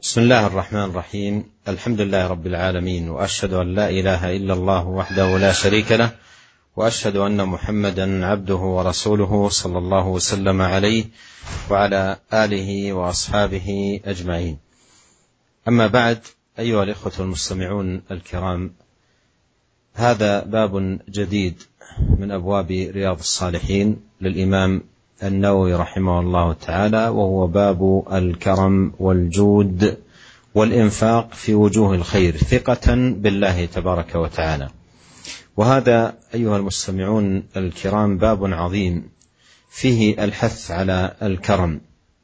بسم الله الرحمن الرحيم. الحمد لله رب العالمين، وأشهد أن لا إله إلا الله وحده لا شريك له، وأشهد أن محمدا عبده ورسوله صلى الله وسلم عليه وعلى آله وأصحابه أجمعين. أما بعد، أيها الإخوة المستمعون الكرام، هذا باب جديد من أبواب رياض الصالحين للإمام النووي رحمه الله تعالى، وهو باب الكرم والجود والإنفاق في وجوه الخير ثقة بالله تبارك وتعالى. وهذا أيها المستمعون الكرام باب عظيم فيه الحث على الكرم،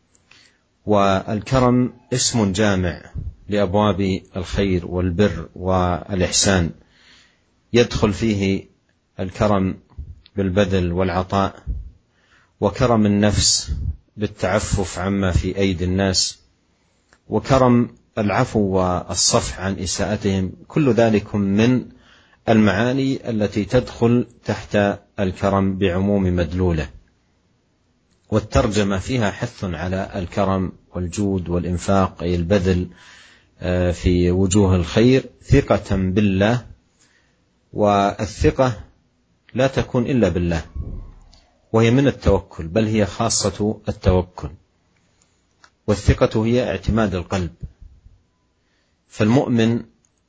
والكرم اسم جامع لأبواب الخير والبر والإحسان، يدخل فيه الكرم بالبذل والعطاء، وكرم النفس بالتعفف عما في أيدي الناس، وكرم العفو والصفح عن إساءتهم. كل ذلك من المعاني التي تدخل تحت الكرم بعموم مدلوله، والترجمة فيها حث على الكرم والجود والإنفاق، أي البذل في وجوه الخير ثقة بالله. والثقة لا تكون إلا بالله، وهي من التوكل، بل هي خاصة التوكل. والثقة هي اعتماد القلب، فالمؤمن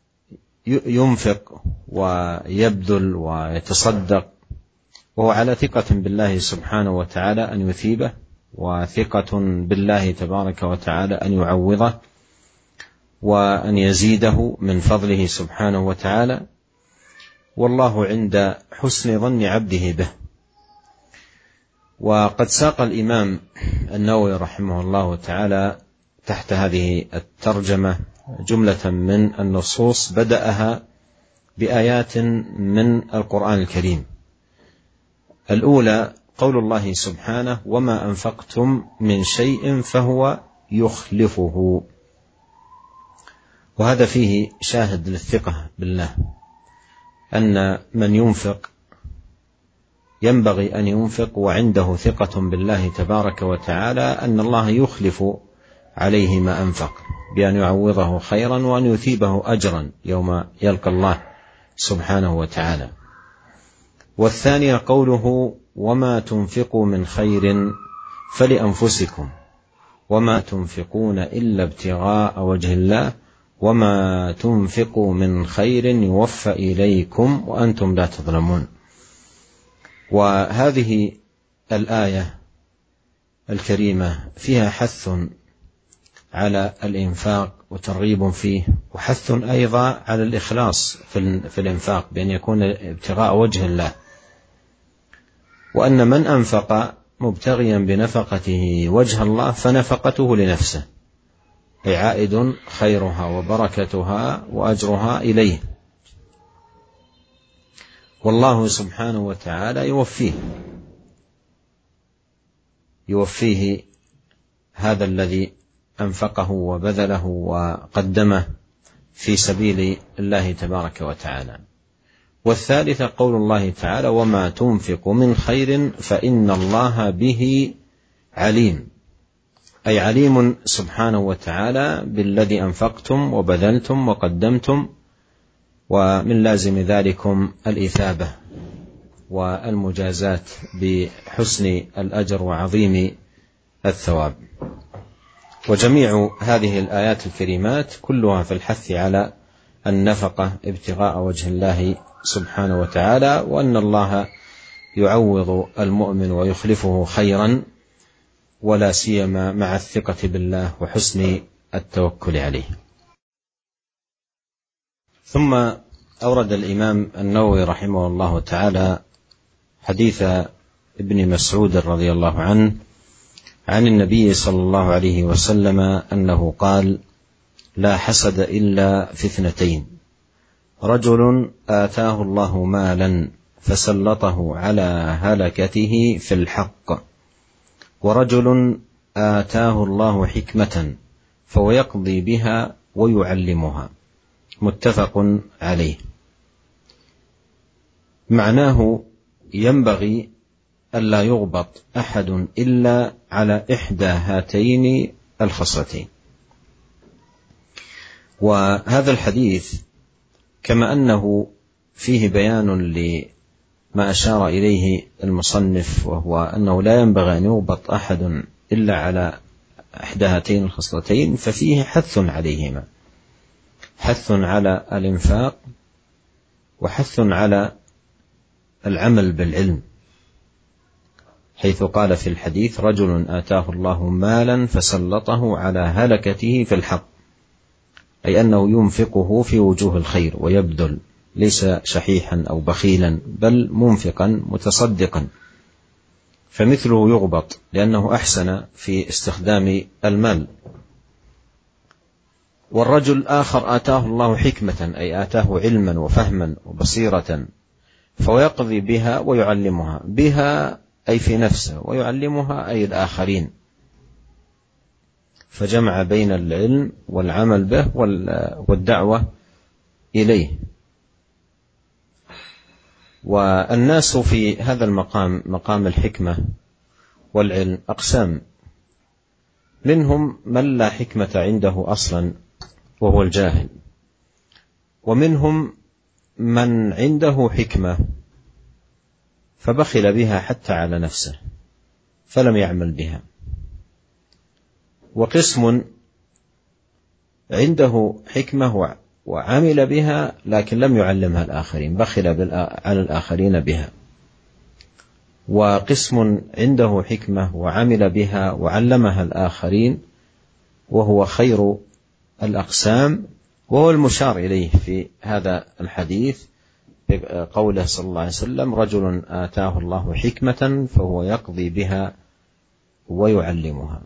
ينفق ويبذل ويتصدق وهو على ثقة بالله سبحانه وتعالى أن يثيبه، وثقة بالله تبارك وتعالى أن يعوضه وأن يزيده من فضله سبحانه وتعالى، والله عند حسن ظن عبده به. وقد ساق الإمام النووي رحمه الله تعالى تحت هذه الترجمة جملة من النصوص، بدأها بآيات من القرآن الكريم. الأولى قول الله سبحانه: وما أنفقتم من شيء فهو يخلفه. وهذا فيه شاهد للثقة بالله، أن من ينفق ينبغي أن ينفق وعنده ثقة بالله تبارك وتعالى أن الله يخلف عليه ما أنفق، بأن يعوضه خيرا وأن يثيبه أجرا يوم يلقى الله سبحانه وتعالى. والثانية قوله: وما تنفقوا من خير فلأنفسكم وما تنفقون إلا ابتغاء وجه الله وما تنفقوا من خير يوفى إليكم وأنتم لا تظلمون. وهذه الآية الكريمة فيها حث على الإنفاق وترغيب فيه، وحث أيضا على الإخلاص في الإنفاق بأن يكون ابتغاء وجه الله، وأن من أنفق مبتغيا بنفقته وجه الله فنفقته لنفسه، أي عائد خيرها وبركتها وأجرها إليه، والله سبحانه وتعالى يوفيه هذا الذي أنفقه وبذله وقدمه في سبيل الله تبارك وتعالى. والثالثة قول الله تعالى: وما تنفق من خير فإن الله به عليم، أي عليم سبحانه وتعالى بالذي أنفقتم وبذلتم وقدمتم، ومن لازم ذلكم الإثابة والمجازات بحسن الأجر وعظيم الثواب. وجميع هذه الآيات الكريمات كلها في الحث على النفقة ابتغاء وجه الله سبحانه وتعالى، وأن الله يعوض المؤمن ويخلفه خيرا، ولا سيما مع الثقة بالله وحسن التوكل عليه. ثم أورد الإمام النووي رحمه الله تعالى حديث ابن مسعود رضي الله عنه عن النبي صلى الله عليه وسلم أنه قال: لا حسد إلا في اثنتين: رجل آتاه الله مالا فسلطه على هلكته في الحق، ورجل آتاه الله حكمة فهو يقضي بها ويعلمها. متفق عليه. معناه: ينبغي ألا يغبط أحد إلا على إحدى هاتين الخصلتين. وهذا الحديث كما أنه فيه بيان لما أشار إليه المصنف، وهو أنه لا ينبغي أن يوبط أحد إلا على إحدى هاتين الخصلتين، ففيه حث عليهما، حث على الإنفاق وحث على العمل بالعلم، حيث قال في الحديث: رجل آتاه الله مالا فسلطه على هلكته في الحق، أي أنه ينفقه في وجوه الخير ويبذل، ليس شحيحا أو بخيلا، بل منفقا متصدقا، فمثله يغبط لأنه أحسن في استخدام المال. والرجل آخر آتاه الله حكمة، أي آتاه علما وفهما وبصيرة، فيقضي بها ويعلمها، بها أي في نفسه، ويعلمها أي الآخرين، فجمع بين العلم والعمل به والدعوة إليه. والناس في هذا المقام، مقام الحكمة والعلم، أقسام: منهم من لا حكمة عنده أصلا وهو الجاهل، ومنهم من عنده حكمة فبخل بها حتى على نفسه فلم يعمل بها، وقسم عنده حكمة وعمل بها لكن لم يعلمها الآخرين، بخل على الآخرين بها، وقسم عنده حكمة وعمل بها وعلمها الآخرين، وهو خير الأقسام، وهو المشار إليه في هذا الحديث قوله صلى الله عليه وسلم: رجل آتاه الله حكمة فهو يقضي بها ويعلمها.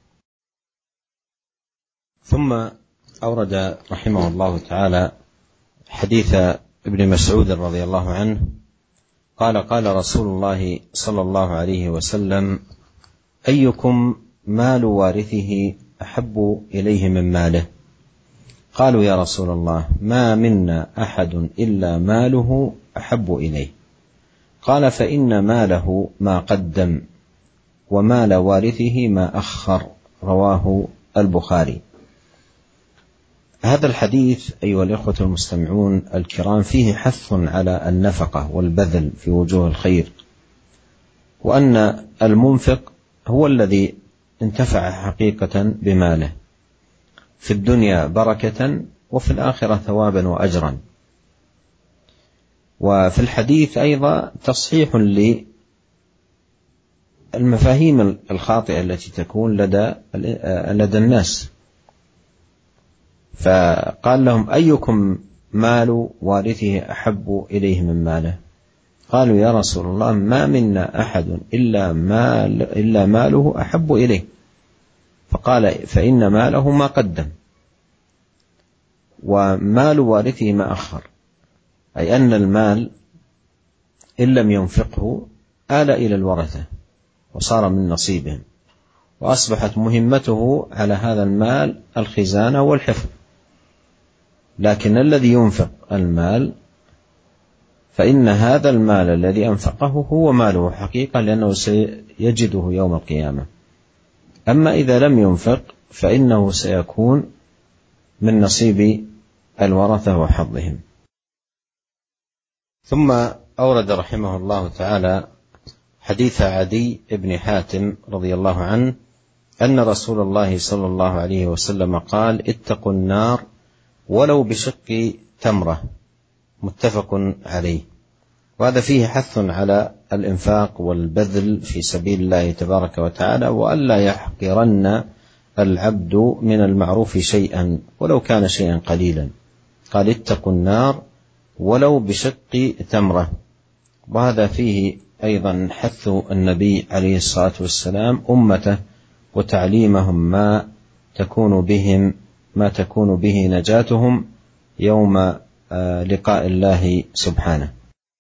ثم أورد رحمه الله تعالى حديث ابن مسعود رضي الله عنه قال: قال رسول الله صلى الله عليه وسلم: أيكم مال وارثه أحب إليه من ماله؟ قالوا: يا رسول الله، ما منا أحد إلا ماله أحب إليه. قال: فإن ماله ما قدم، ومال وارثه ما أخر. رواه البخاري. هذا الحديث أيها الإخوة المستمعون الكرام فيه حث على النفقة والبذل في وجوه الخير، وأن المنفق هو الذي انتفع حقيقة بماله، في الدنيا بركة وفي الآخرة ثوابا وأجرا. وفي الحديث أيضا تصحيح للمفاهيم الخاطئة التي تكون لدى الناس، فقال لهم: أيكم مال وارثه أحب إليه من ماله؟ قالوا: يا رسول الله، ما منا أحد إلا ماله أحب إليه. فقال: فإن ماله ما قدم، ومال وارثه ما أخر، أي أن المال إن لم ينفقه آل إلى الورثة وصار من نصيبهم، وأصبحت مهمته على هذا المال الخزانة والحفظ. لكن الذي ينفق المال فإن هذا المال الذي أنفقه هو ماله حقيقة، لأنه سيجده يوم القيامة. أما إذا لم ينفق فإنه سيكون من نصيب الورثة وحظهم. ثم أورد رحمه الله تعالى حديث عدي بن حاتم رضي الله عنه أن رسول الله صلى الله عليه وسلم قال: اتقوا النار ولو بشق تمرة، متفق عليه. وهذا فيه حث على الإنفاق والبذل في سبيل الله تبارك وتعالى، وألا يحقرن العبد من المعروف شيئا ولو كان شيئا قليلا. قال: اتقوا النار ولو بشق تمرة. وهذا فيه أيضا حث النبي عليه الصلاة والسلام أمته وتعليمهم ما تكون به نجاتهم يوم لقاء الله سبحانه.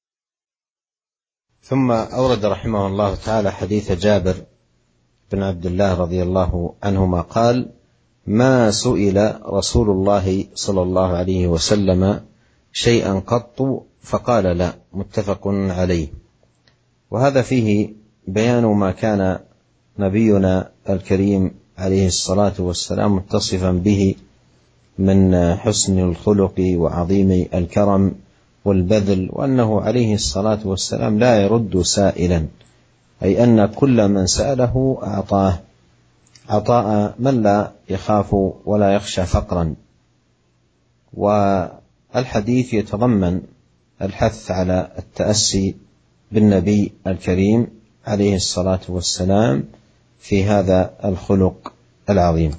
ثم أورد رحمه الله تعالى حديث جابر بن عبد الله رضي الله عنهما قال: ما سئل رسول الله صلى الله عليه وسلم شيئا قط فقال لا، متفق عليه. وهذا فيه بيان ما كان نبينا الكريم عليه الصلاة والسلام متصفا به من حسن الخلق وعظيم الكرم والبذل، وأنه عليه الصلاة والسلام لا يرد سائلا، أي أن كل من سأله أعطاه عطاء من لا يخاف ولا يخشى فقرا. والحديث يتضمن الحث على التأسي بالنبي الكريم عليه الصلاة والسلام في هذا الخلق العظيم.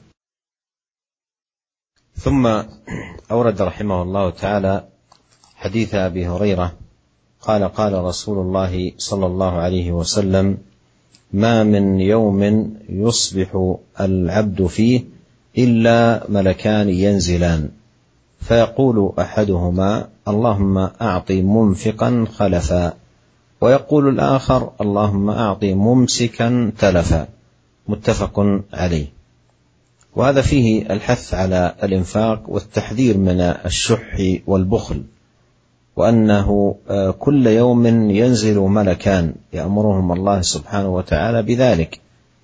ثم أورد رحمه الله تعالى حديث أبي هريرة قال: قال رسول الله صلى الله عليه وسلم: ما من يوم يصبح العبد فيه إلا ملكان ينزلان، فيقول أحدهما: اللهم أعط منفقا خلفا، ويقول الآخر: اللهم أعط ممسكا تلفا. متفق عليه. وهذا فيه الحث على الإنفاق والتحذير من الشح والبخل، وأنه كل يوم ينزل ملكان يأمرهم الله سبحانه وتعالى بذلك،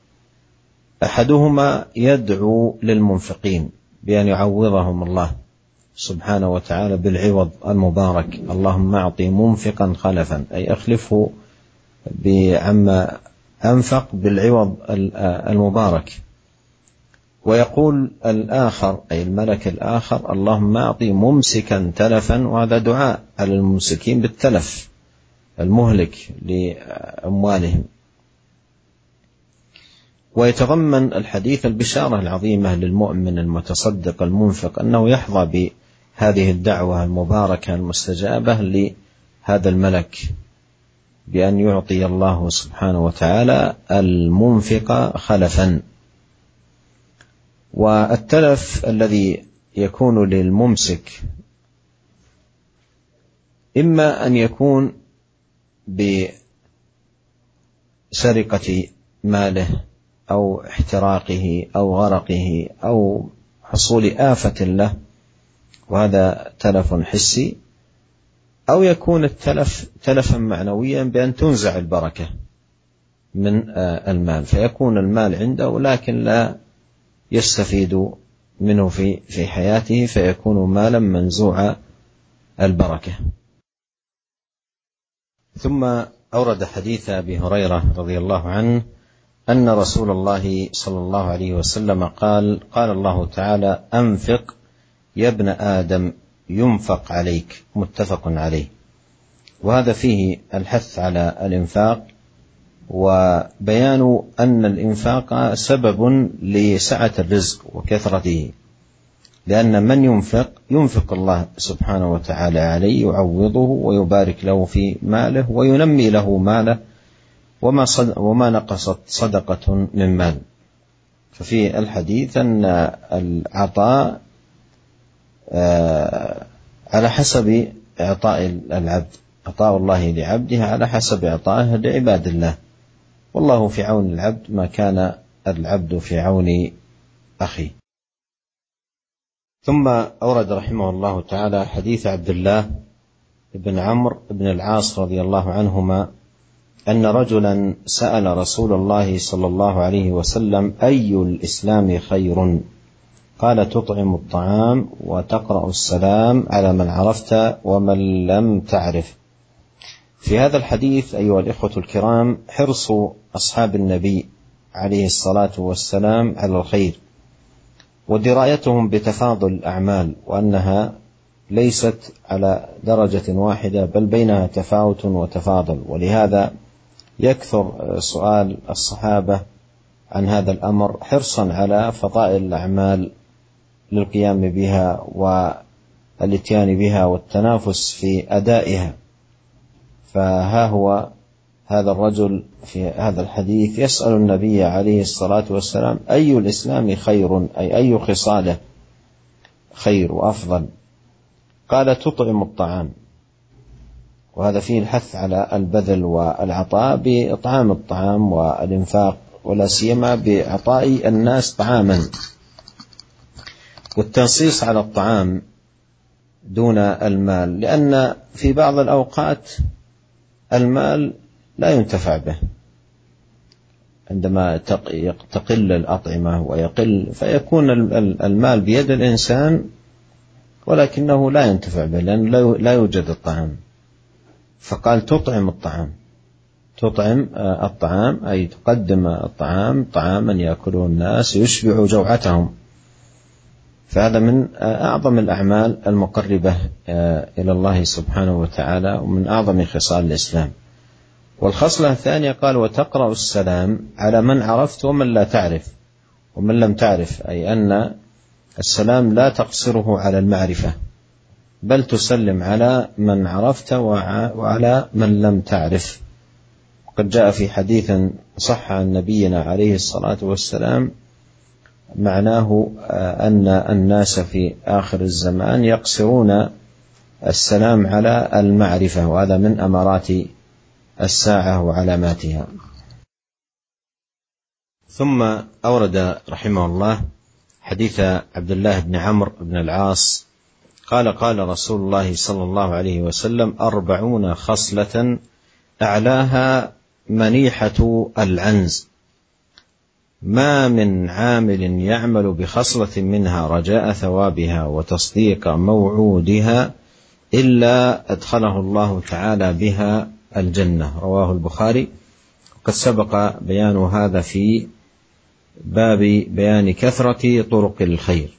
أحدهما يدعو للمنفقين بأن يعوضهم الله سبحانه وتعالى بالعوض المبارك: اللهم أعط منفقا خلفا، أي أخلفه بعما أنفق بالعوض المبارك. ويقول الآخر أي الملك الآخر: اللهم أعط ممسكا تلفا، وهذا دعاء على الممسكين بالتلف المهلك لأموالهم. ويتضمن الحديث البشارة العظيمة للمؤمن المتصدق المنفق أنه يحظى بهذه الدعوة المباركة المستجابة لهذا الملك، بأن يعطي الله سبحانه وتعالى المنفق خلفا. والتلف الذي يكون للممسك إما أن يكون بسرقة ماله أو احتراقه أو غرقه أو حصول آفة له، وهذا تلف حسي، أو يكون التلف تلفا معنويا بأن تنزع البركة من المال، فيكون المال عنده لكن لا يستفيد منه في حياته، فيكون مالا منزوع البركة. ثم أورد حديث أبي هريرة رضي الله عنه أن رسول الله صلى الله عليه وسلم قال: قال الله تعالى: أنفق يا ابن آدم ينفق عليك. متفق عليه. وهذا فيه الحث على الإنفاق، وبيان أن الإنفاق سبب لسعة الرزق وكثرته، لأن من ينفق الله سبحانه وتعالى عليه يعوضه ويبارك له في ماله وينمي له ماله، وما نقصت صدقة من مال. ففي الحديث أن العطاء على حسب إعطاء العبد، عطاء الله لعبده على حسب إعطائه لعباد الله، والله في عون العبد ما كان العبد في عون أخيه. ثم أورد رحمه الله تعالى حديث عبد الله بن عمرو بن العاص رضي الله عنهما أن رجلا سأل رسول الله صلى الله عليه وسلم: أي الإسلام خير؟ قال: تطعم الطعام وتقرأ السلام على من عرفت ومن لم تعرف. في هذا الحديث أيها الإخوة الكرام حرص أصحاب النبي عليه الصلاة والسلام على الخير، ودرايتهم بتفاضل الأعمال، وأنها ليست على درجة واحدة بل بينها تفاوت وتفاضل. ولهذا يكثر سؤال الصحابة عن هذا الأمر حرصا على فضائل الأعمال للقيام بها والاتيان بها والتنافس في أدائها. فها هو هذا الرجل في هذا الحديث يسأل النبي عليه الصلاة والسلام: أي الإسلام خير؟ أي خصاله خير وأفضل؟ قال: تطعم الطعام. وهذا فيه الحث على البذل والعطاء بإطعام الطعام والإنفاق، ولا سيما بإعطاء الناس طعاما، والتنصيص على الطعام دون المال، لأن في بعض الأوقات المال لا ينتفع به عندما تقل الأطعمة ويقل، فيكون المال بيد الإنسان ولكنه لا ينتفع به لأن لا يوجد الطعام، فقال تطعم الطعام، تطعم الطعام أي تقدم الطعام طعاما يأكله الناس يشبع جوعتهم. فهذا من أعظم الأعمال المقربة إلى الله سبحانه وتعالى ومن أعظم خصال الإسلام. والخصلة الثانية قال وتقرأ السلام على من عرفت ومن لا تعرف ومن لم تعرف، أي أن السلام لا تقصره على المعرفة بل تسلم على من عرفت وعلى من لم تعرف. قد جاء في حديث صح عن نبينا عليه الصلاة والسلام معناه أن الناس في آخر الزمان يقصرون السلام على المعرفة، وهذا من أمارات الساعة وعلاماتها. ثم أورد رحمه الله حديث عبد الله بن عمرو بن العاص قال قال رسول الله صلى الله عليه وسلم 40 خصلة أعلاها منيحة العنز، ما من عامل يعمل بخصلة منها رجاء ثوابها وتصديق موعودها إلا أدخله الله تعالى بها الجنة. رواه البخاري. وقد سبق بيان هذا في باب بيان كثرة طرق الخير.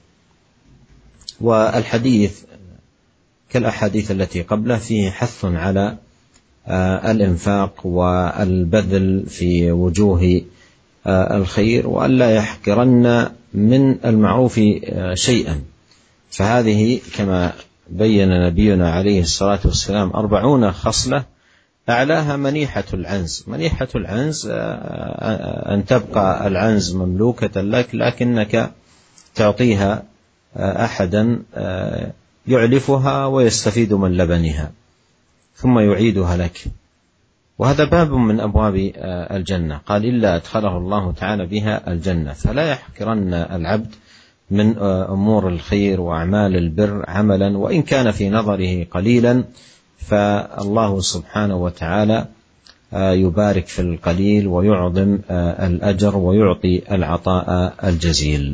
والحديث كالأحاديث التي قبله فيه حث على الإنفاق والبذل في وجوه الخير، وأن لا يحقرن من المعروف شيئا. فهذه كما بين نبينا عليه الصلاة والسلام 40 خصلة أعلاها منيحة العنز. منيحة العنز أن تبقى العنز مملوكة لك لكنك تعطيها أحدا يعلفها ويستفيد من لبنها ثم يعيدها لك، وهذا باب من أبواب الجنة. قال إلا أدخله الله تعالى بها الجنة. فلا يحقرن العبد من أمور الخير وأعمال البر عملا وإن كان في نظره قليلا، فالله سبحانه وتعالى يبارك في القليل ويعظم الأجر ويعطي العطاء الجزيل.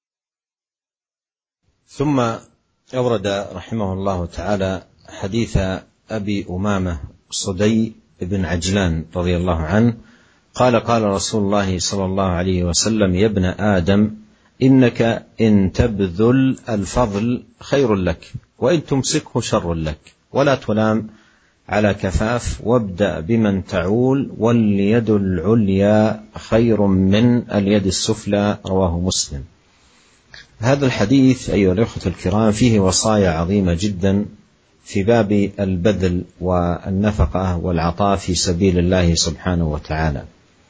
ثم أورد رحمه الله تعالى حديث أبي أمامة صدي بن عجلان رضي الله عنه قال قال رسول الله صلى الله عليه وسلم يا ابن آدم إنك إن تبذل الفضل خير لك وإن تمسكه شر لك، ولا تلام على كفاف، وابدأ بمن تعول واليد العليا خير من اليد السفلى. رواه مسلم. هذا الحديث أيها الأخوة الكرام فيه وصايا عظيمة جدا في باب البذل والنفقة والعطاء في سبيل الله سبحانه وتعالى.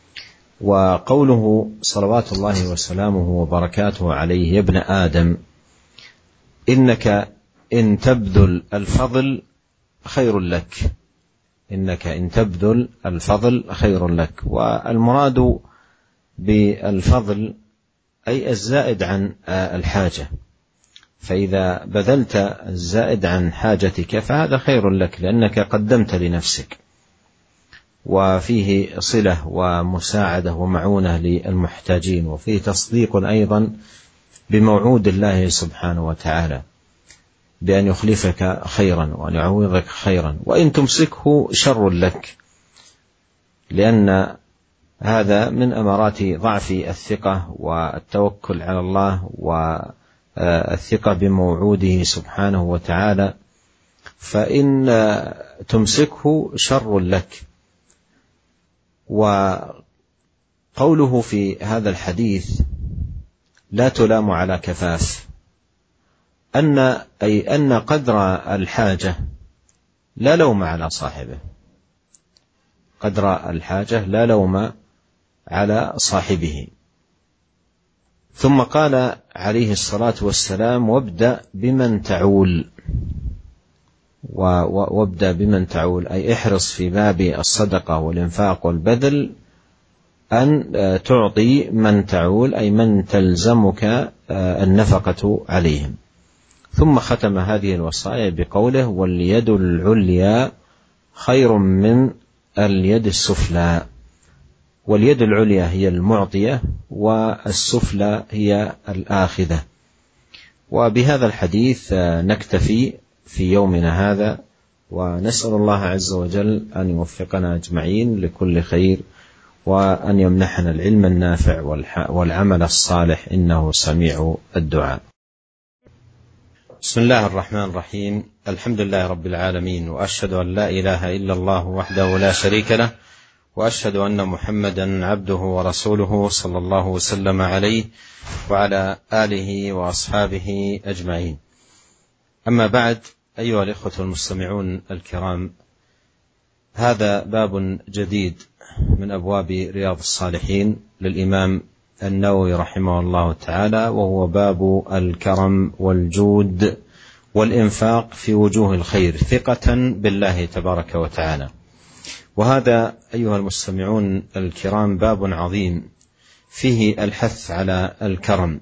وقوله صلوات الله وسلامه وبركاته عليه يا ابن آدم إنك إن تبذل الفضل خير لك، إنك إن تبذل الفضل خير لك. والمراد بالفضل أي الزائد عن الحاجة، فإذا بذلت الزائد عن حاجتك فهذا خير لك لأنك قدمت لنفسك، وفيه صلة ومساعدة ومعونة للمحتاجين، وفيه تصديق أيضا بموعود الله سبحانه وتعالى بأن يخلفك خيرا وأن يعوضك خيرا. وإن تمسكه شر لك، لأن هذا من أمارات ضعف الثقة والتوكل على الله والثقة بموعوده سبحانه وتعالى، فإن تمسكه شر لك. وقوله في هذا الحديث لا تلام على كفاف، أي أن قدر الحاجة لا لوم على صاحبه، قدر الحاجة لا لوم على صاحبه. ثم قال عليه الصلاة والسلام وابدأ بمن تعول، وابدأ بمن تعول أي احرص في باب الصدقة والإنفاق والبذل أن تعطي من تعول أي من تلزمك النفقة عليهم. ثم ختم هذه الوصايا بقوله واليد العليا خير من اليد السفلى. واليد العليا هي المعطية والسفلى هي الآخذة. وبهذا الحديث نكتفي في يومنا هذا، ونسأل الله عز وجل أن يوفقنا أجمعين لكل خير، وأن يمنحنا العلم النافع والعمل الصالح، إنه سميع الدعاء. بسم الله الرحمن الرحيم. الحمد لله رب العالمين، وأشهد أن لا إله إلا الله وحده لا شريك له، وأشهد أن محمدا عبده ورسوله صلى الله وسلم عليه وعلى آله وأصحابه أجمعين. أما بعد، أيها الإخوة المستمعون الكرام، هذا باب جديد من أبواب رياض الصالحين للإمام النووي رحمه الله تعالى، وهو باب الكرم والجود والإنفاق في وجوه الخير ثقة بالله تبارك وتعالى. وهذا أيها المستمعون الكرام باب عظيم فيه الحث على الكرم،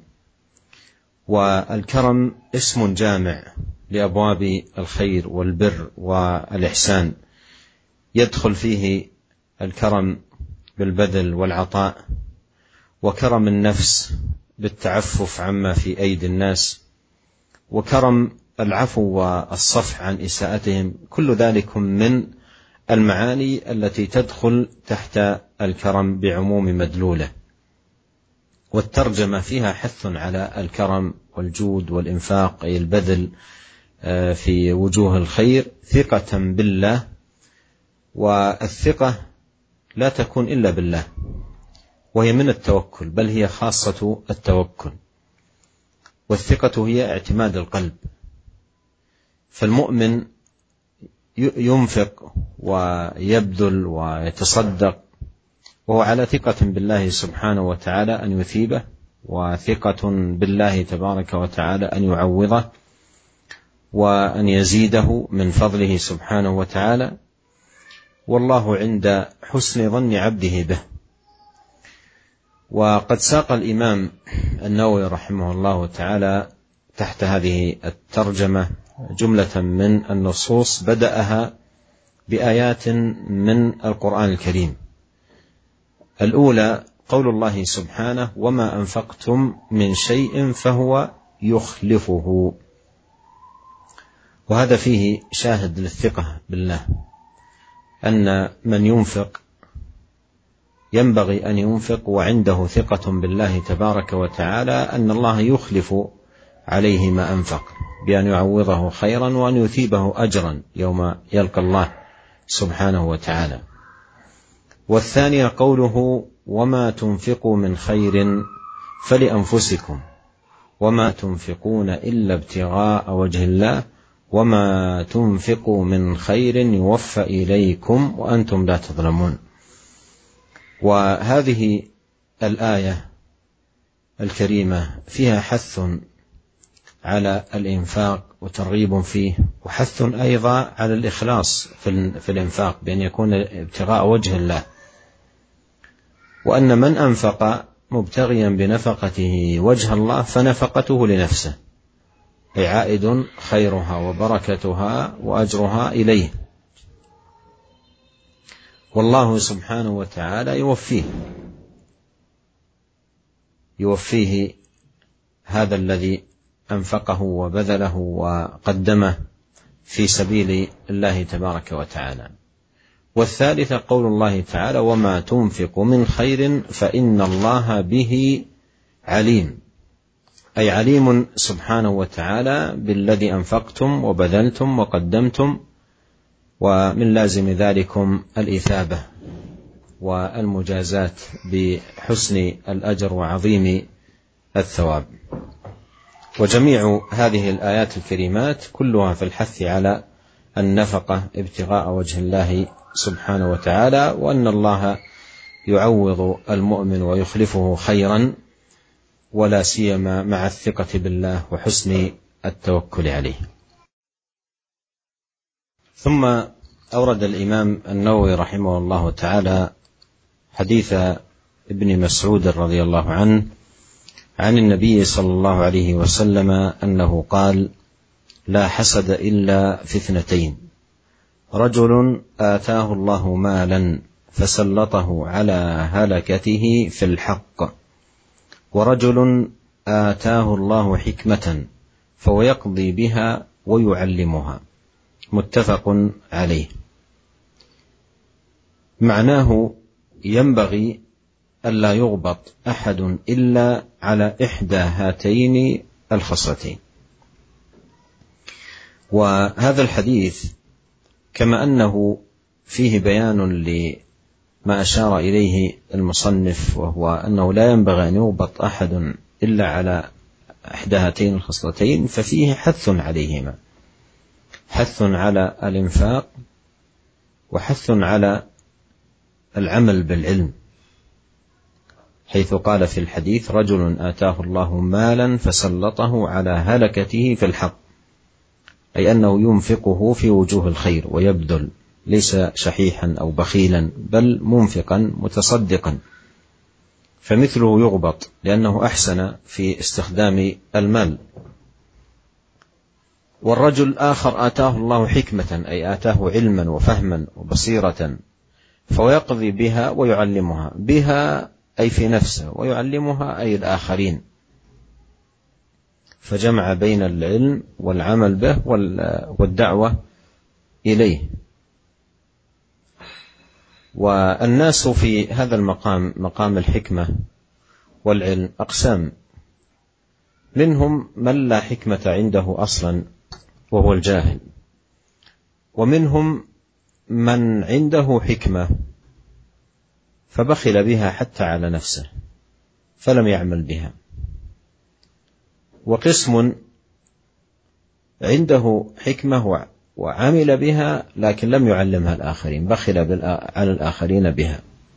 والكرم اسم جامع لأبواب الخير والبر والإحسان، يدخل فيه الكرم بالبذل والعطاء، وكرم النفس بالتعفف عما في أيدي الناس، وكرم العفو والصفح عن إساءتهم. كل ذلك من المعاني التي تدخل تحت الكرم بعموم مدلوله، والترجمة فيها حث على الكرم والجود والإنفاق، أي البذل في وجوه الخير ثقة بالله. والثقة لا تكون إلا بالله، وهي من التوكل، بل هي خاصة التوكل. والثقة هي اعتماد القلب، فالمؤمن ينفق ويبذل ويتصدق وهو على ثقة بالله سبحانه وتعالى أن يثيبه، وثقة بالله تبارك وتعالى أن يعوضه وأن يزيده من فضله سبحانه وتعالى، والله عند حسن ظن عبده به. وقد ساق الإمام النووي رحمه الله تعالى تحت هذه الترجمة جملة من النصوص، بدأها بآيات من القرآن الكريم. الأولى قول الله سبحانه: وما أنفقتم من شيء فهو يخلفه. وهذا فيه شاهد للثقة بالله، أن من ينفق ينبغي أن ينفق وعنده ثقة بالله تبارك وتعالى أن الله يخلف عليه ما أنفق، بأن يعوضه خيرا وأن يثيبه أجرا يوم يلقى الله سبحانه وتعالى. والثانية قوله: وما تنفقوا من خير فلأنفسكم وما تنفقون إلا ابتغاء وجه الله وما تنفقوا من خير يوفى إليكم وأنتم لا تظلمون. وهذه الآية الكريمة فيها حث على الإنفاق وترغيب فيه، وحث أيضا على الإخلاص في الإنفاق بأن يكون ابتغاء وجه الله، وأن من أنفق مبتغيا بنفقته وجه الله فنفقته لنفسه، أي عائد خيرها وبركتها وأجرها إليه، والله سبحانه وتعالى يوفيه هذا الذي أنفقه وبذله وقدمه في سبيل الله تبارك وتعالى. والثالثة قول الله تعالى: وما تنفق من خير فإن الله به عليم، أي عليم سبحانه وتعالى بالذي أنفقتم وبذلتم وقدمتم، ومن لازم ذلكم الإثابة والمجازات بحسن الأجر وعظيم الثواب. وجميع هذه الآيات الكريمات كلها في الحث على النفقة ابتغاء وجه الله سبحانه وتعالى، وأن الله يعوض المؤمن ويخلفه خيرا، ولا سيما مع الثقة بالله وحسن التوكل عليه. ثم أورد الإمام النووي رحمه الله تعالى حديث ابن مسعود رضي الله عنه عن النبي صلى الله عليه وسلم أنه قال: لا حسد إلا في اثنتين: رجل آتاه الله مالا فسلطه على هلكته في الحق، ورجل آتاه الله حكمة فهو يقضي بها ويعلمها، متفق عليه. معناه ينبغي ألا يغبط أحد إلا على إحدى هاتين الخصلتين. وهذا الحديث كما أنه فيه بيان لما أشار إليه المصنف، وهو أنه لا ينبغي أن يغبط أحد إلا على إحدى هاتين الخصلتين، ففيه حث عليهما، حث على الإنفاق وحث على العمل بالعلم، حيث قال في الحديث: رجل آتاه الله مالا فسلطه على هلكته في الحق، أي أنه ينفقه في وجوه الخير ويبذل، ليس شحيحا أو بخيلا، بل منفقا متصدقا، فمثله يغبط لأنه أحسن في استخدام المال. والرجل آخر آتاه الله حكمة، أي آتاه علما وفهما وبصيرة، فهو يقضي بها ويعلمها، بها أي في نفسه، ويعلمها أي الآخرين، فجمع بين العلم والعمل به والدعوة إليه. والناس في هذا المقام، مقام الحكمة والعلم، أقسام: منهم من لا حكمة عنده أصلا وهو الجاهل، ومنهم من عنده حكمة فبخل بها حتى على نفسه فلم يعمل بها، وقسم عنده حكمة وعمل بها لكن لم يعلمها الآخرين، بخل على الآخرين بها،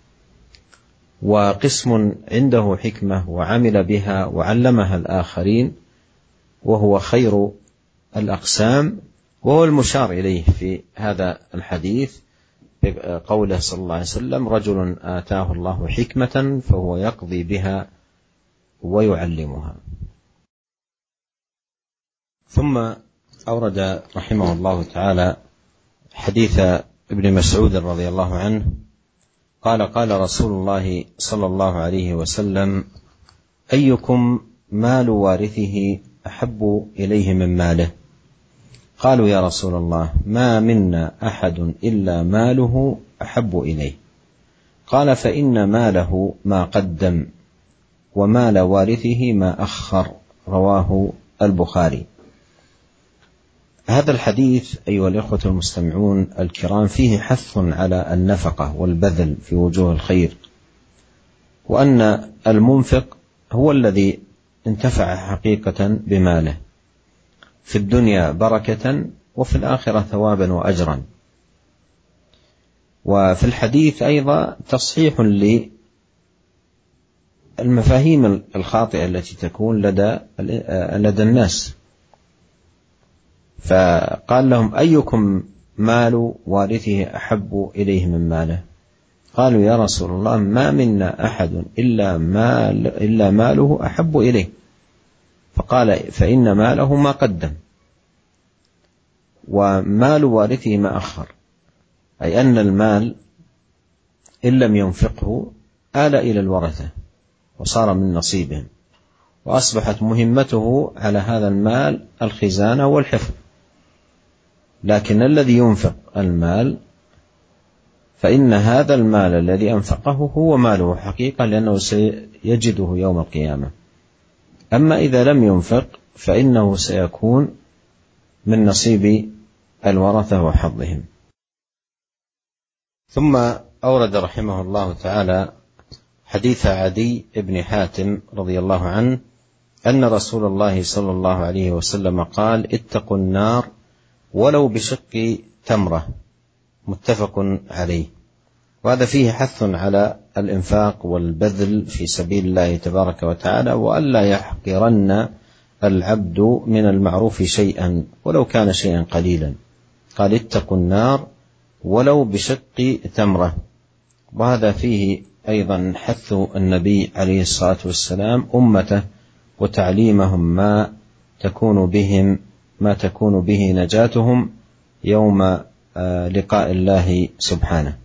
وقسم عنده حكمة وعمل بها وعلمها الآخرين، وهو خير الأقسام، وهو المشار إليه في هذا الحديث قوله صلى الله عليه وسلم: رجل آتاه الله حكمة فهو يقضي بها ويعلمها. ثم أورد رحمه الله تعالى حديث ابن مسعود رضي الله عنه قال: قال رسول الله صلى الله عليه وسلم: أيكم مال وارثه أحب إليه من ماله؟ قالوا: يا رسول الله، ما منا أحد إلا ماله أحب إليه. قال: فإن ماله ما قدم، ومال وارثه ما أخر. رواه البخاري. هذا الحديث أيها الإخوة المستمعون الكرام فيه حث على النفقة والبذل في وجوه الخير، وأن المنفق هو الذي انتفع حقيقة بماله، في الدنيا بركة وفي الآخرة ثوابا وأجرا. وفي الحديث أيضا تصحيح للمفاهيم الخاطئة التي تكون لدى الناس، فقال لهم: أيكم مال وارثه أحب إليه من ماله؟ قالوا: يا رسول الله، ما منا أحد إلا ماله أحب إليه. فقال: فإن ماله ما قدم، ومال وارثه ما أخر، أي أن المال إن لم ينفقه آل إلى الورثة وصار من نصيبهم، وأصبحت مهمته على هذا المال الخزانة والحفظ. لكن الذي ينفق المال فإن هذا المال الذي أنفقه هو ماله حقيقة، لأنه سيجده يوم القيامة. أما إذا لم ينفق فإنه سيكون من نصيب الورثة وحظهم. ثم أورد رحمه الله تعالى حديث عدي بن حاتم رضي الله عنه أن رسول الله صلى الله عليه وسلم قال: اتقوا النار ولو بشق تمرة، متفق عليه. وهذا فيه حث على الإنفاق والبذل في سبيل الله تبارك وتعالى، وألا يحقرن العبد من المعروف شيئا ولو كان شيئا قليلا. قال: اتقوا النار ولو بشق تمرة. وهذا فيه أيضا حث النبي عليه الصلاة والسلام أمته وتعليمهم ما تكون به نجاتهم يوم لقاء الله سبحانه.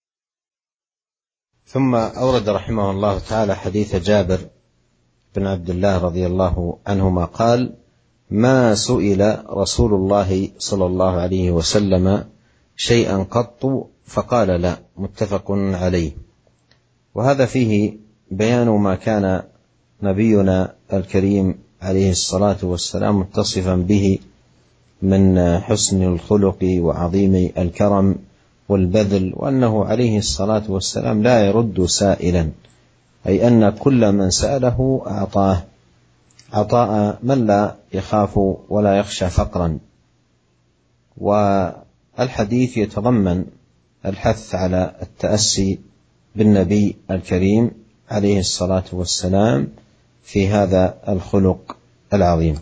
ثم أورد رحمه الله تعالى حديث جابر بن عبد الله رضي الله عنهما قال: ما سئل رسول الله صلى الله عليه وسلم شيئا قط فقال لا، متفق عليه. وهذا فيه بيان ما كان نبينا الكريم عليه الصلاة والسلام متصفا به من حسن الخلق وعظيم الكرم والبذل، وأنه عليه الصلاة والسلام لا يرد سائلا، أي أن كل من سأله أعطاه عطاء من لا يخاف ولا يخشى فقرا. والحديث يتضمن الحث على التأسي بالنبي الكريم عليه الصلاة والسلام في هذا الخلق العظيم.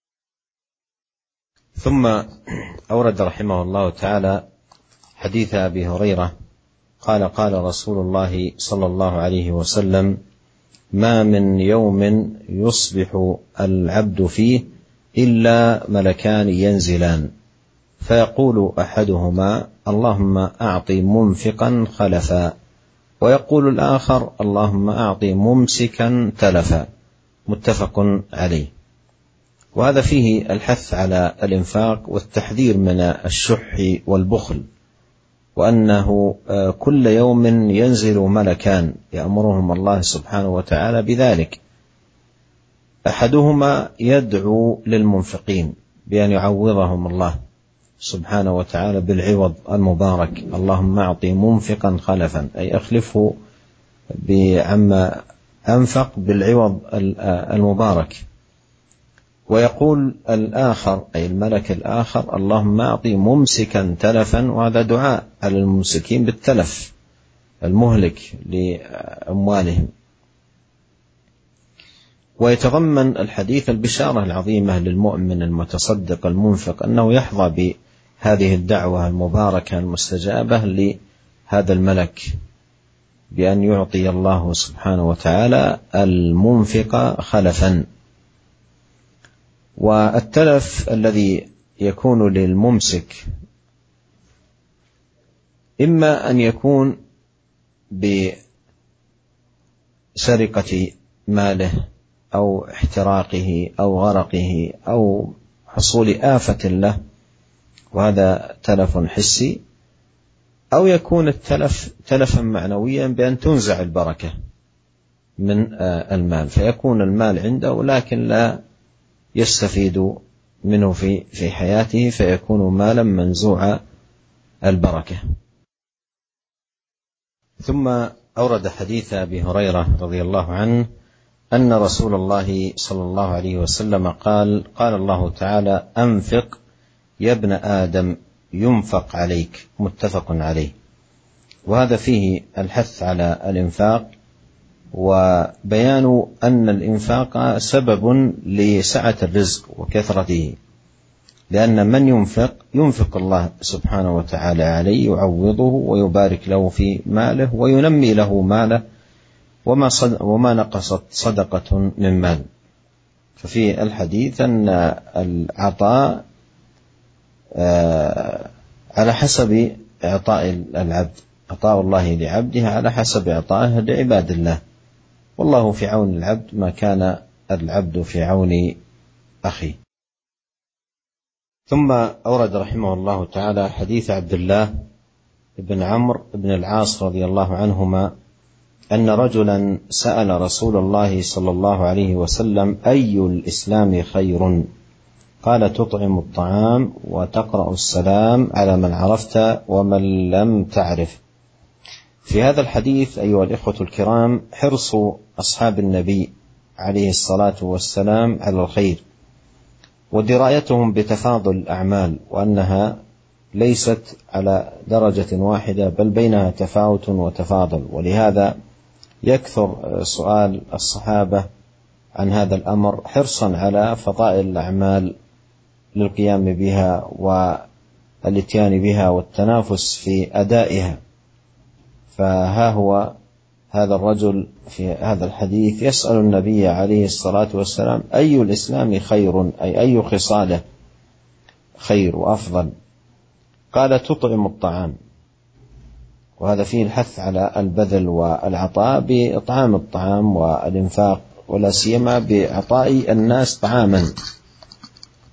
ثم أورد رحمه الله تعالى حديث أبي هريرة قال: قال رسول الله صلى الله عليه وسلم: ما من يوم يصبح العبد فيه إلا ملكان ينزلان، فيقول أحدهما: اللهم أعط منفقا خلفا، ويقول الآخر: اللهم أعط ممسكا تلفا، متفق عليه. وهذا فيه الحث على الإنفاق والتحذير من الشح والبخل، وأنه كل يوم ينزل ملكان يأمرهم الله سبحانه وتعالى بذلك، أحدهما يدعو للمنفقين بأن يعوضهم الله سبحانه وتعالى بالعوض المبارك: اللهم أعط منفقا خلفا، أي أخلفه بعما أنفق بالعوض المبارك. ويقول الآخر أي الملك الآخر: اللهم أعط ممسكا تلفا، وهذا دعاء على الممسكين بالتلف المهلك لأموالهم. ويتضمن الحديث البشارة العظيمة للمؤمن المتصدق المنفق أنه يحظى بهذه الدعوة المباركة المستجابة لهذا الملك، بأن يعطي الله سبحانه وتعالى المنفق خلفا. والتلف الذي يكون للممسك إما أن يكون بسرقة ماله أو احتراقه أو غرقه أو حصول آفة له، وهذا تلف حسي، أو يكون التلف تلفا معنويا بأن تنزع البركة من المال، فيكون المال عنده لكن لا يستفيد منه في حياته، فيكون مالا منزوع البركة. ثم أورد حديث أبي هريرة رضي الله عنه أن رسول الله صلى الله عليه وسلم قال: قال الله تعالى: أنفق يا ابن آدم ينفق عليك، متفق عليه. وهذا فيه الحث على الإنفاق، وبيان أن الإنفاق سبب لسعة الرزق وكثرته، لأن من ينفق الله سبحانه وتعالى عليه يعوضه ويبارك له في ماله وينمي له ماله، وما نقصت صدقة من مال. ففي الحديث أن العطاء على حسب إعطاء العبد، عطاء الله لعبده على حسب إعطائه لعباد الله، والله في عون العبد ما كان العبد في عون أخيه. ثم أورد رحمه الله تعالى حديث عبد الله بن عمرو بن العاص رضي الله عنهما أن رجلا سأل رسول الله صلى الله عليه وسلم: أي الإسلام خير؟ قال: تطعم الطعام وتقرأ السلام على من عرفت ومن لم تعرف. في هذا الحديث أيها الإخوة الكرام حرص أصحاب النبي عليه الصلاة والسلام على الخير، ودرايتهم بتفاضل الأعمال، وأنها ليست على درجة واحدة بل بينها تفاوت وتفاضل. ولهذا يكثر سؤال الصحابة عن هذا الأمر حرصا على فضائل الأعمال للقيام بها والاتيان بها والتنافس في أدائها. فها هو هذا الرجل في هذا الحديث يسأل النبي عليه الصلاة والسلام: أي الإسلام خير؟ أي أي خصاله خير وأفضل؟ قال: تطعم الطعام. وهذا فيه الحث على البذل والعطاء بإطعام الطعام والإنفاق، ولا سيما بإعطاء الناس طعاما،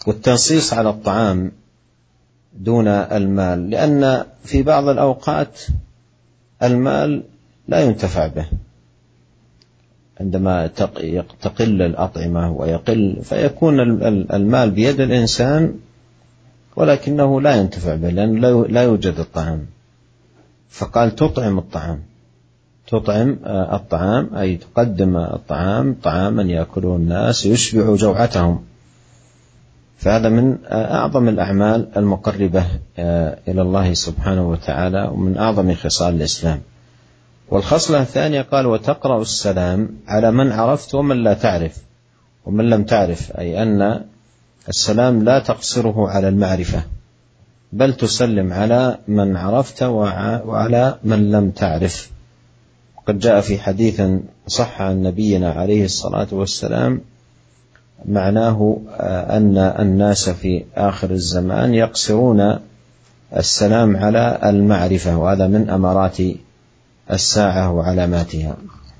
والتنصيص على الطعام دون المال، لأن في بعض الأوقات المال لا ينتفع به، عندما تقل الأطعمة ويقل فيكون المال بيد الإنسان ولكنه لا ينتفع به لأن لا يوجد الطعام. فقال تطعم الطعام، تطعم الطعام أي تقدم الطعام طعاما يأكله الناس يشبع جوعتهم. فهذا من أعظم الأعمال المقربة إلى الله سبحانه وتعالى ومن أعظم خصال الإسلام. والخصلة الثانية قال وتقرأ السلام على من عرفت ومن لا تعرف ومن لم تعرف، أي أن السلام لا تقصره على المعرفة بل تسلم على من عرفت وعلى من لم تعرف. قد جاء في حديث صح عن نبينا عليه الصلاة والسلام معناه أن الناس في آخر الزمان يقصرون السلام على المعرفة، وهذا من أمارات الساعة وعلاماتها.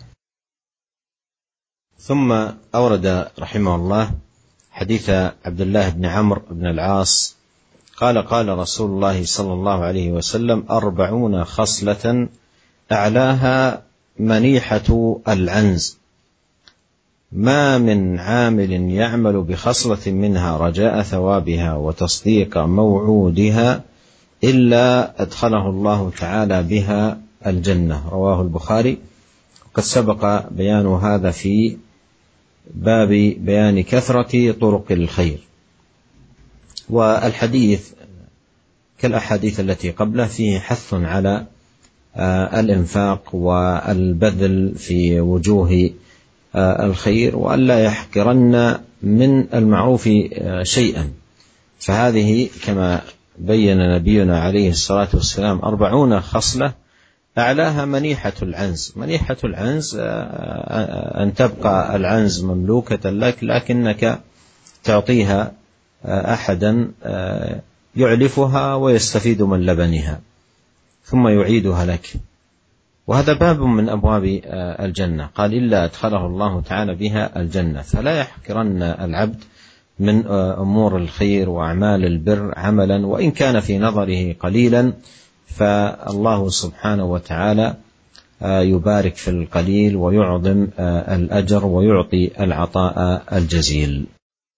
ثم أورد رحمه الله حديث عبد الله بن عمرو بن العاص قال قال رسول الله صلى الله عليه وسلم 40 خصلة أعلاها منيحة العنز، ما من عامل يعمل بخصلة منها رجاء ثوابها وتصديق موعودها إلا أدخله الله تعالى بها الجنة. رواه البخاري. وقد سبق بيان هذا في باب بيان كثرة طرق الخير. والحديث كالأحاديث التي قبله فيه حث على الإنفاق والبذل في وجوه الخير، وأن لا يحقرن من المعروف شيئا. فهذه كما بين نبينا عليه الصلاة والسلام 40 خصلة أعلاها منيحة العنز. منيحة العنز أن تبقى العنز مملوكة لك لكنك تعطيها أحدا يعلفها ويستفيد من لبنها ثم يعيدها لك، وهذا باب من أبواب الجنة. قال إلا أدخله الله تعالى بها الجنة. فلا يحقرن العبد من أمور الخير وأعمال البر عملا وإن كان في نظره قليلا، فالله سبحانه وتعالى يبارك في القليل ويعظم الأجر ويعطي العطاء الجزيل.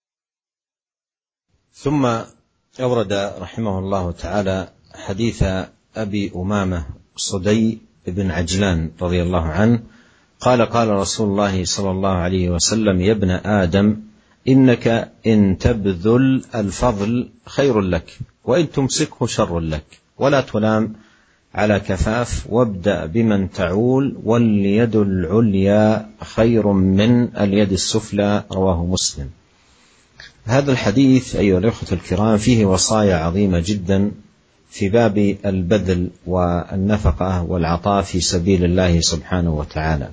ثم أورد رحمه الله تعالى حديث أبي أمامة صدي بن عجلان رضي الله عنه قال قال رسول الله صلى الله عليه وسلم يا ابن آدم إنك إن تبذل الفضل خير لك وإن تمسكه شر لك، ولا تلام على كفاف، وابدأ بمن تعول واليد العليا خير من اليد السفلى. رواه مسلم. هذا الحديث أيها الأخوة الكرام فيه وصايا عظيمة جدا في باب البذل والنفقة والعطاء في سبيل الله سبحانه وتعالى.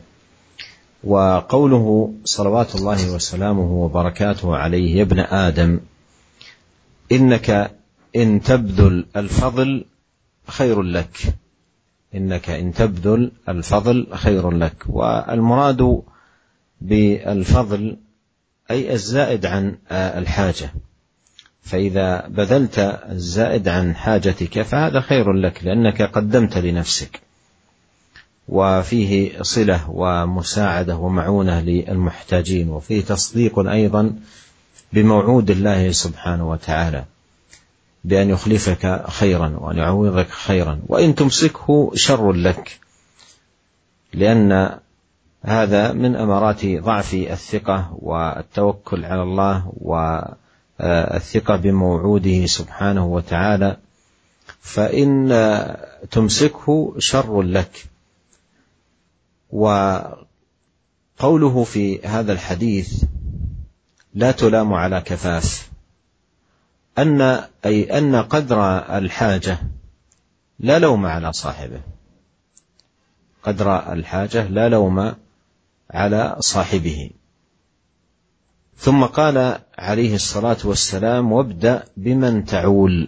وقوله صلوات الله وسلامه وبركاته عليه يا ابن آدم إنك إن تبذل الفضل خير لك، إنك إن تبذل الفضل خير لك. والمراد بالفضل أي الزائد عن الحاجة، فإذا بذلت الزائد عن حاجتك فهذا خير لك لأنك قدمت لنفسك، وفيه صلة ومساعدة ومعونة للمحتاجين، وفيه تصديق أيضا بموعود الله سبحانه وتعالى بأن يخلفك خيرا وأن يعوضك خيرا. وإن تمسكه شر لك، لأن هذا من أمارات ضعف الثقة والتوكل على الله والثقة بموعوده سبحانه وتعالى، فإن تمسكه شر لك. وقوله في هذا الحديث لا تلام على كفاف، أي أن قدر الحاجة لا لوم على صاحبه، قدر الحاجة لا لوم على صاحبه. ثم قال عليه الصلاة والسلام وابدأ بمن تعول،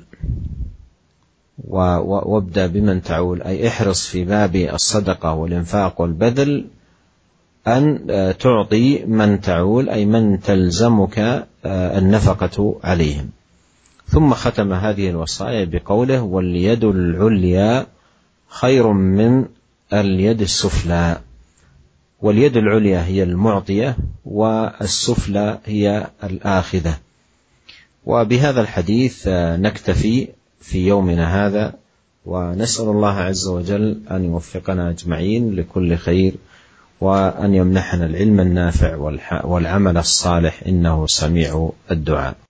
وابدأ بمن تعول أي احرص في باب الصدقة والإنفاق والبذل أن تعطي من تعول أي من تلزمك النفقة عليهم. ثم ختم هذه الوصايا بقوله: واليد العليا خير من اليد السفلى. واليد العليا هي المعطية، والسفلى هي الآخذة. وبهذا الحديث نكتفي في يومنا هذا، ونسأل الله عز وجل أن يوفقنا أجمعين لكل خير، وأن يمنحنا العلم النافع والعمل الصالح، إنه سميع الدعاء.